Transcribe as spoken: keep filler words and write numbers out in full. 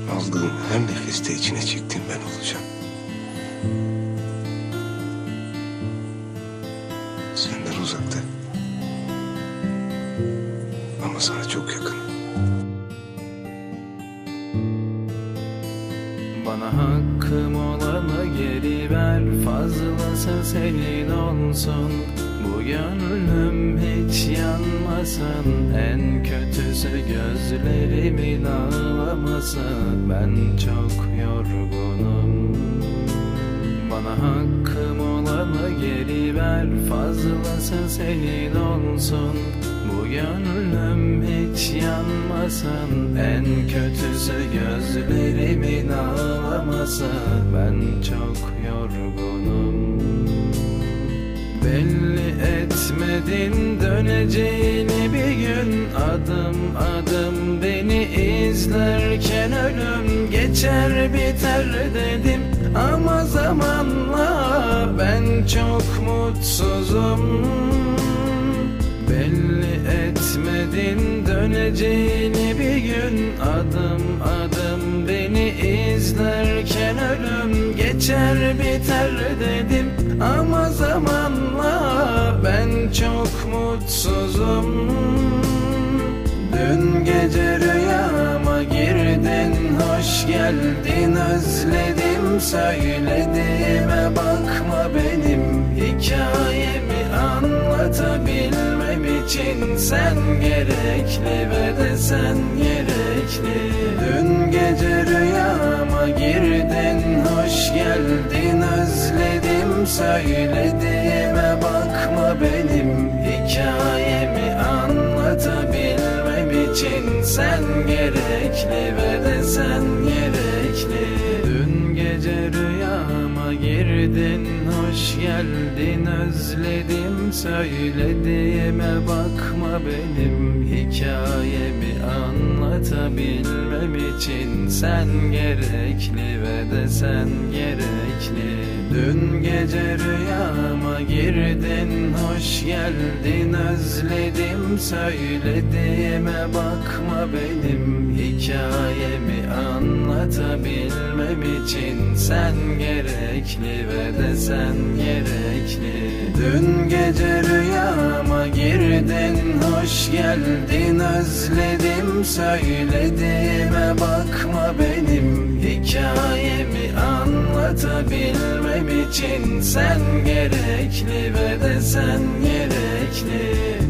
aldığın her nefeste içine çektiğin ben olacağım. Senden uzakta. Ama sana çok yakın. Bana hakkım olanı geri ver, fazlası senin olsun. Bu gönlüm hiç yanmasın, en kötüsü gözlerimin ağlaması. Ben çok yorgunum. Bana hakkım olanı geri ver, fazlası senin olsun. Bu gönlüm hiç yanmasın, en kötüsü gözlerimin ağlaması. Ben çok yorgunum. Belli etmedin döneceğini bir gün, adım adım beni izlerken ölüm geçer biter dedim. Ama zamanla ben çok mutsuzum. Belli etmedin döneceğini bir gün, adım adım beni izlerken ölüm geçer biter dedim. Ama zamanla ben çok mutsuzum. Dün gece rüyama girdin, hoş geldin özledim. Söylediğime bakma, benim hikayemi anlatabilmem için sen gerekli ve de sen gerekli. Dün gece rüyama girdin, hoş geldin özledim. Söylediğime bakma, benim hikayemi anlatabilmem için sen gerekli ve de sen gerekli. Dün gece rüyama girdin, hoş geldin özledim. Söylediğime bakma, benim hikayemi anlatabilmem için sen gerekli ve de sen gerekli. Dün gece rüyama girdin, hoş geldin özledim. Söylediğime bakma, benim hikayemi anlatabilmem için sen gerekli ve de sen gerekli. Dün gece rüyama girdin, hoş geldin özledim. Söylediğime bakma, benim hikayemi anlatabilmem için sen gerekli ve de sen gerekli.